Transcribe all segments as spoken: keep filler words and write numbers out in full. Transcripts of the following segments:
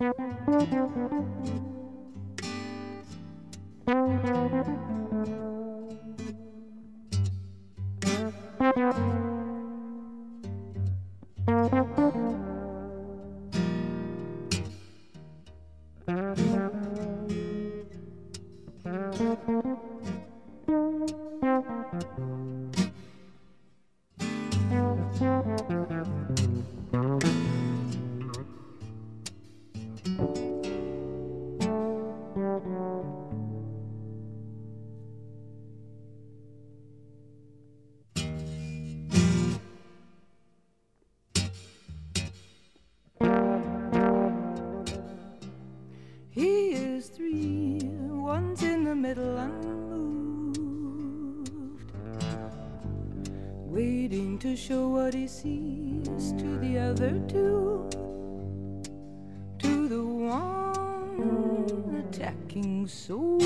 He is three, one's in the middle unmoved, waiting to show what he sees to the other two, to the one attacking so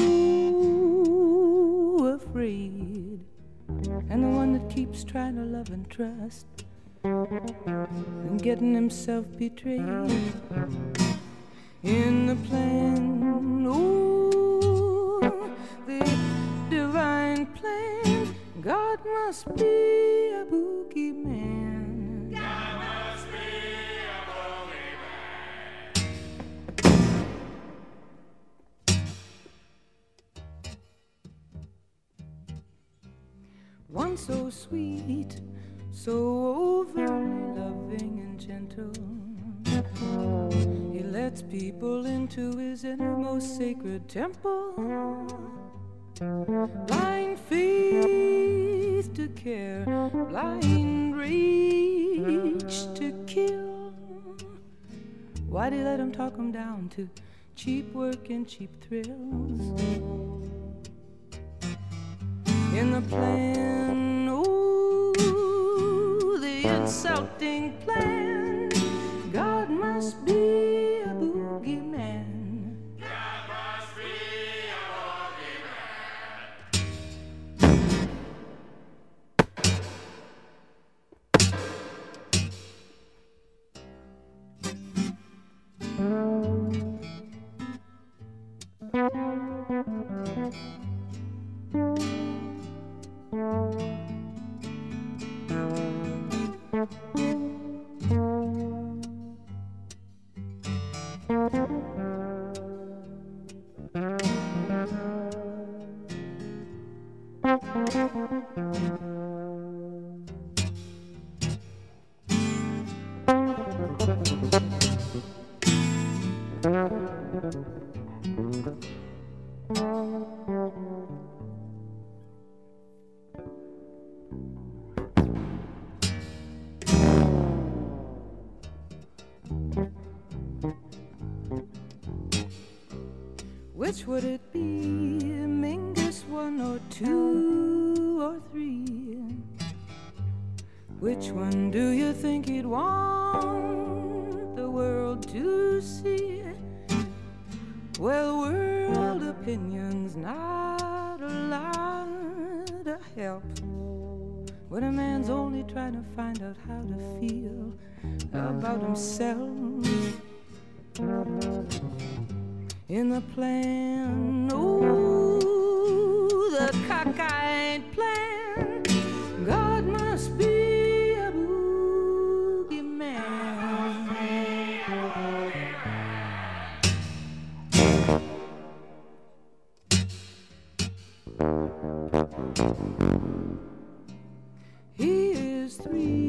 afraid, and the one that keeps trying to love and trust and getting himself betrayed. In the plan, oh, the divine plan, God must be a boogeyman. God must be a boogeyman. One so sweet, so overly loving and gentle, he lets people into his innermost sacred temple. Blind faith to care, blind rage to kill. Why'd he let him talk him down to cheap work and cheap thrills? In the plan, oh, the insulting plan, God must be a boogeyman. God must be a Which would it be, Mingus one or two or three? Which one do you think he'd want the world to see? Well, world opinion's not a lot of help when a man's only trying to find out how to feel about himself. In the plan, oh, the cockeyed plan, God must be a boogeyman. He is three